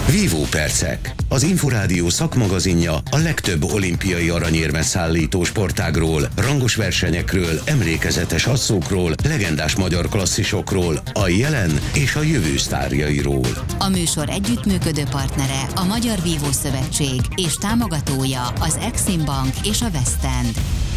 Vívó percek. Az Inforádió szakmagazinja a legtöbb olimpiai aranyérmet szállító sportágról, rangos versenyekről, emlékezetes asszókról, legendás magyar klasszisokról, a jelen és a jövő sztárjairól. A műsor együttműködő partnere a Magyar Vívó Szövetség és támogatója az Exim Bank és a West End.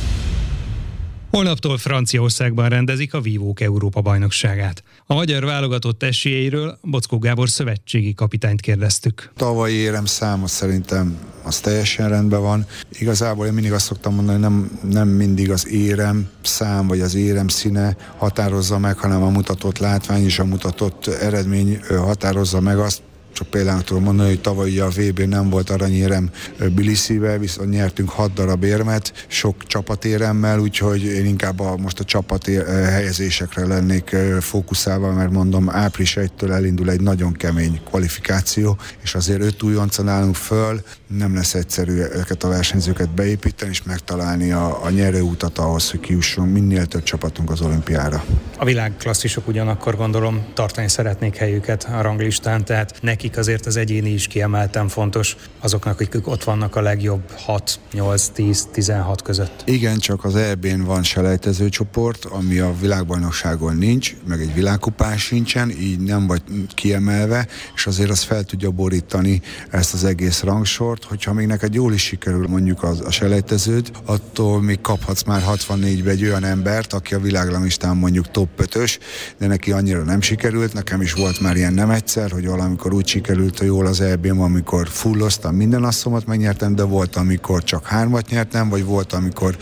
Holnaptól Franciaországban rendezik a vívók Európa-bajnokságát. A magyar válogatott esélyeiről Boczkó Gábor szövetségi kapitányt kérdeztük. Tavalyi érem száma szerintem az teljesen rendben van. Igazából én mindig azt szoktam mondani, hogy nem mindig az érem szám vagy az érem színe határozza meg, hanem a mutatott látvány és a mutatott eredmény határozza meg azt. Csak például tudom mondani, hogy tavaly a VB-n nem volt aranyérem Tbilisibe, viszont nyertünk 6 darab érmet, sok csapatéremmel, úgyhogy én inkább most a csapat helyezésekre lennék fókuszálva, mert mondom, április 1-től elindul egy nagyon kemény kvalifikáció, és azért 5 újoncon állunk föl, nem lesz egyszerű őket a versenyzőket beépíteni, és megtalálni a nyerőutat ahhoz, hogy kijussunk minél több csapatunk az olimpiára. A világklasszisok ugyanakkor gondolom tartani szeretnék helyüket a ranglistán, tehát nekik azért az egyéni is kiemelten fontos, azoknak, akik ott vannak a legjobb 6, 8, 10, 16 között. Igen, csak az EB-n van selejtező csoport, ami a világbajnokságon nincs, meg egy világkupán sincsen, így nem vagy kiemelve, és azért az fel tudja borítani ezt az egész rangsort, hogyha még neked jól is sikerül mondjuk a selejteződ, attól még kaphatsz már 64-be egy olyan embert, aki a világranglistán mondjuk top 5-ös, de neki annyira nem sikerült, nekem is volt már ilyen nem egyszer, hogy valamikor úgy sikerült, hogy jól az EB-n, amikor fulloztam, minden asszomat megnyertem, de volt, amikor csak 3-at nyertem, vagy volt, amikor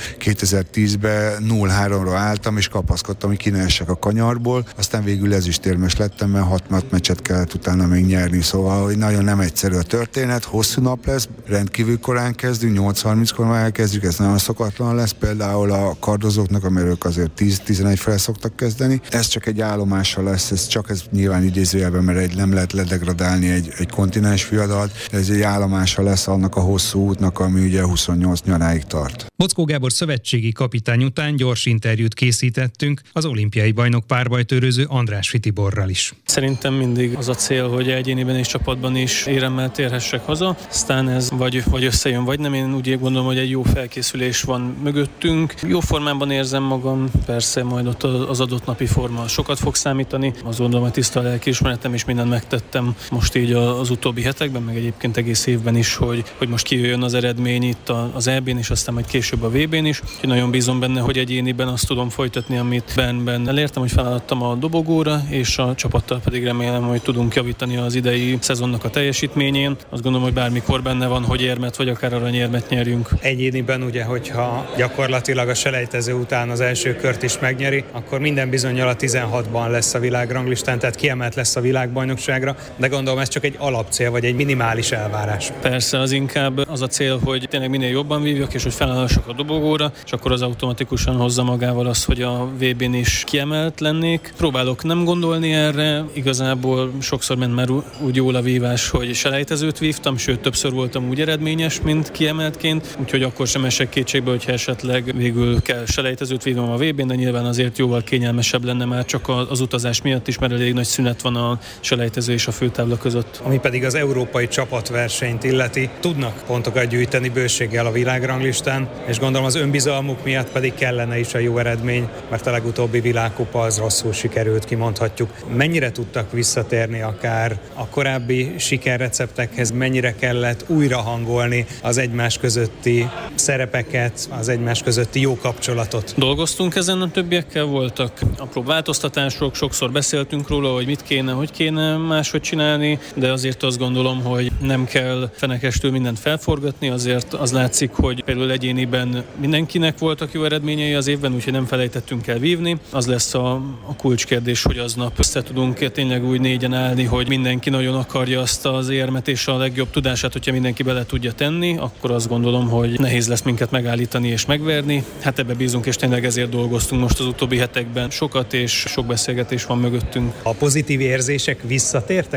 2010-ben 0-3-ra álltam, és kapaszkodtam, hogy ki ne essek a kanyarból, aztán végül ezüstérmes lettem, mert 6 meccset kellett utána még nyerni, szóval hogy nagyon nem egyszerű a történet, hosszú nap lesz, rendkívül korán kezdünk, 8:30-kor már elkezdjük, ez nagyon szokatlan lesz, például a kardozóknak, amelyek azért 10-11 fel szoktak kezdeni. Ez csak egy állomása lesz, ez nyilván idézőjelben, mert nem lehet ledegradálni egy kontinens fiadalt, ez egy állomása lesz annak a hosszú útnak, ami ugye 28 nyaráig tart. Boczkó Gábor szövetségi kapitány után gyors interjút készítettünk az olimpiai bajnok párbajtőröző Andrássy Tiborral is. Szerintem mindig az a cél, hogy egyéniben és csapatban is éremmel térhessek haza, aztán ez vagy összejön, vagy nem. Én úgy gondolom, hogy egy jó felkészülés van mögöttünk. Jó formában érzem magam, persze majd ott az adott napi forma sokat fog számítani. Azt gondolom, hogy tiszta lelkiismeretem és mindent megtettem most így az utóbbi hetekben, meg egyébként egész évben is, hogy most kijöjjön az eredmény itt az EB-n, és aztán majd később a VB-n is. Én nagyon bízom benne, hogy egyéniben azt tudom folytatni, amit Bernben elértem, hogy felálltam a dobogóra, és a csapattal pedig remélem, hogy tudunk javítani az idei szezonnak a teljesítményén. Azt gondolom, hogy bármikor benne van, hogy érmet vagy akár aranyérmet nyerjünk. Egyéniben ugye, hogyha gyakorlatilag a selejtező után az első kört is megnyeri, akkor minden bizonnyal a 16-ban lesz a világranglistán, tehát kiemelt lesz a világbajnokságra, de gondolom ez csak egy alapcél, vagy egy minimális elvárás. Persze, az inkább az a cél, hogy tényleg minél jobban vívjak, és hogy felállhassak a dobogóra, és akkor az automatikusan hozza magával azt, hogy a VB-n is kiemelt lennék. Próbálok nem gondolni erre, igazából sokszor ment már úgy jól a vívás, hogy selejtezőt vívtam, sőt többször voltam úgy eredményes, mint kiemeltként, úgyhogy akkor sem esek kétségbe, hogyha esetleg végül kell selejtezőt vívnom a VB-n, de nyilván azért jóval kényelmesebb lenne már csak az utazás miatt is, mert elég nagy szünet van a selejtező és a főtábla között. Ami pedig az európai csapatversenyt illeti, tudnak pontokat gyűjteni bőséggel a világranglistán, és gondolom az önbizalmuk miatt pedig kellene is a jó eredmény, mert a legutóbbi világkupa az rosszul sikerült, kimondhatjuk. Mennyire tudtak visszatérni akár a korábbi sikerreceptekhez, mennyire kellett újra hangolni az egymás közötti szerepeket, az egymás közötti jó kapcsolatot? Dolgoztunk ezen, a többiekkel voltak apró változtatások, sokszor beszéltünk róla, hogy mit kéne, hogy kéne máshogy csinálni, de azért azt gondolom, hogy nem kell fenekestől mindent felforgatni, azért az látszik, hogy például egyéniben mindenkinek voltak jó eredményei az évben, úgyhogy nem felejtettünk el vívni. Az lesz a kulcskérdés, hogy aznap össze tudunk tényleg úgy négyen állni, hogy mindenki nagyon akarja azt az érmet és a legjobb tudását, hogyha mindenki bele tudja tenni, akkor azt gondolom, hogy nehéz lesz minket megállítani és megverni. Hát ebbe bízunk, és tényleg ezért dolgoztunk most az utóbbi hetekben sokat, és sok beszélgetés van mögöttünk. A pozitív érzések visszatértek akár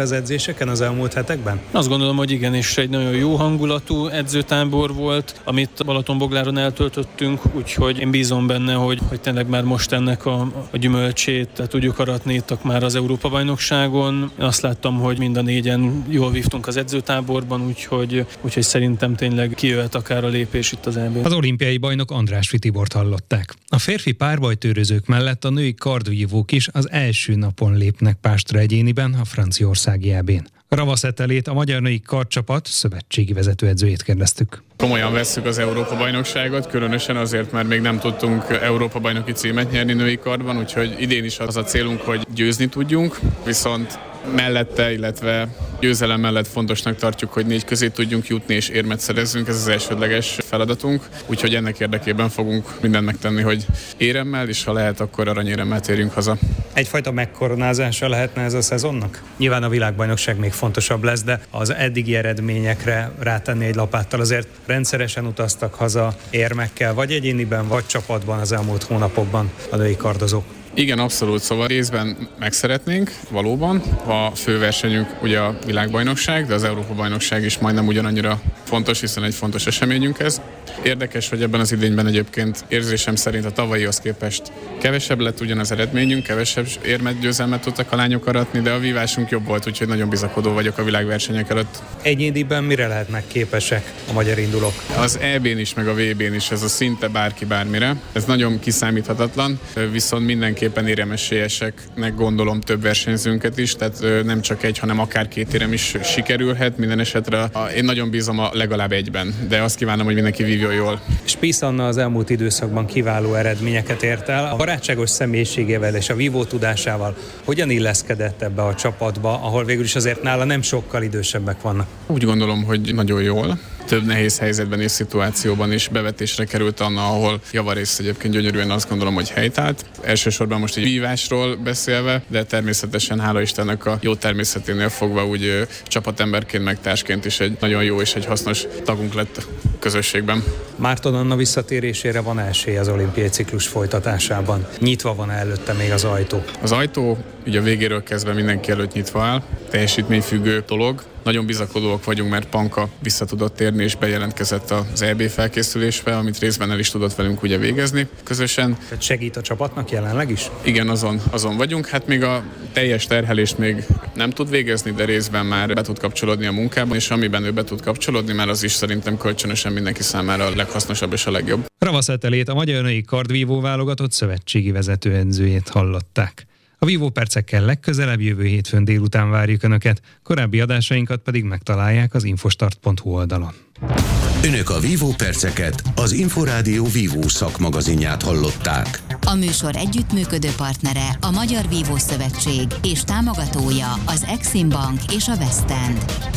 az edzéseken az elmúlt hetekben? Azt gondolom, hogy igen, és egy nagyon jó hangulatú edzőtábor volt, amit Balatonbogláron eltöltöttünk, úgyhogy én bízom benne, hogy tényleg már most ennek a gyümölcsét tudjuk aratni itt már az Európa-bajnokságon. Azt láttam, hogy mind a négyen jól vívtunk az edzőtáborban, úgyhogy szerintem tényleg kijöhet akár a lépés itt az EB-n. Az olimpiai bajnok Andrásfi Tibort hallották. A férfi párbajtőrözők mellett a női kardvívók is az első napon lépnek pástra egyéniben a franciaországi EB-n. Ravasz Etelét, a magyar női kardcsapat szövetségi vezetőedzőjét kérdeztük. Komolyan vesszük az Európa-bajnokságot, különösen azért, mert még nem tudtunk Európa-bajnoki címet nyerni női kardban, úgyhogy idén is az a célunk, hogy győzni tudjunk, viszont mellette, illetve győzelem mellett fontosnak tartjuk, hogy 4 közé tudjunk jutni és érmet szerezzünk, ez az elsődleges feladatunk, úgyhogy ennek érdekében fogunk mindent megtenni, hogy éremmel, és ha lehet, akkor aranyéremmel térjünk haza. Egyfajta megkoronázása lehetne ez a szezonnak? Nyilván a világbajnokság még fontosabb lesz, de az eddigi eredményekre rátenni egy lapáttal, azért rendszeresen utaztak haza érmekkel, vagy egyéniben, vagy csapatban az elmúlt hónapokban a női kardozók. Igen, abszolút, szóval részben megszeretnénk, valóban. A főversenyünk ugye a világbajnokság, de az Európa-bajnokság is majdnem ugyanannyira fontos, hiszen egy fontos eseményünk ez. Érdekes, hogy ebben az idényben egyébként érzésem szerint a tavalyihoz képest kevesebb lett ugyan az eredményünk, kevesebb érmet, győzelmet tudtak a lányok aratni, de a vívásunk jobb volt, úgyhogy nagyon bizakodó vagyok a világversenyek előtt. Egyéniben mire lehetnek képesek a magyar indulók? Az EB-n is, meg a VB-n is ez a szinte bárki bármire. Ez nagyon kiszámíthatatlan, viszont mindenképpen éremesélyesek,nek gondolom több versenyzőnket is, tehát nem csak egy, hanem akár 2 érem is sikerülhet. Minden esetre én nagyon bízom a legalább egyben, de azt kívánom, hogy mindenki vívjon jól. Spiess Anna az elmúlt időszakban kiváló eredményeket ért el. A barátságos személyiségével és a vívó tudásával hogyan illeszkedett ebbe a csapatba, ahol végül is azért nála nem sokkal idősebbek vannak? Úgy gondolom, hogy nagyon jól. Több nehéz helyzetben és szituációban is bevetésre került Anna, ahol javarészt egyébként gyönyörűen azt gondolom, hogy helytált. Elsősorban most egy vívásról beszélve, de természetesen hála Istennek a jó természeténél fogva úgy csapatemberként meg társként is egy nagyon jó és egy hasznos tagunk lett a közösségben. Márton Anna visszatérésére van esély az olimpiai ciklus folytatásában. Nyitva van előtte még az ajtó? Az ajtó ugye a végéről kezdve mindenki előtt nyitva áll, teljesítményfüggő dolog. Nagyon bizakodóak vagyunk, mert Panka vissza tudott térni és bejelentkezett az EB felkészülésbe, amit részben el is tudott velünk ugye végezni közösen. Tehát segít a csapatnak jelenleg is? Igen, azon vagyunk. Hát még a teljes terhelést még nem tud végezni, de részben már be tud kapcsolódni a munkában, és amiben ő be tud kapcsolódni, már az is szerintem kölcsönösen mindenki számára a leghasznosabb és a legjobb. Ravasz Etelét, a magyar női kardvívó válogatott szövetségi vezetőedzőjét hallották. A vívópercekkel legközelebb jövő hétfőn délután várjuk Önöket, korábbi adásainkat pedig megtalálják az infostart.hu oldalon. Önök a vívóperceket, az Inforádió vívó szakmagazinját hallották. A műsor együttműködő partnere a Magyar Vívó Szövetség és támogatója az Exim Bank és a West End.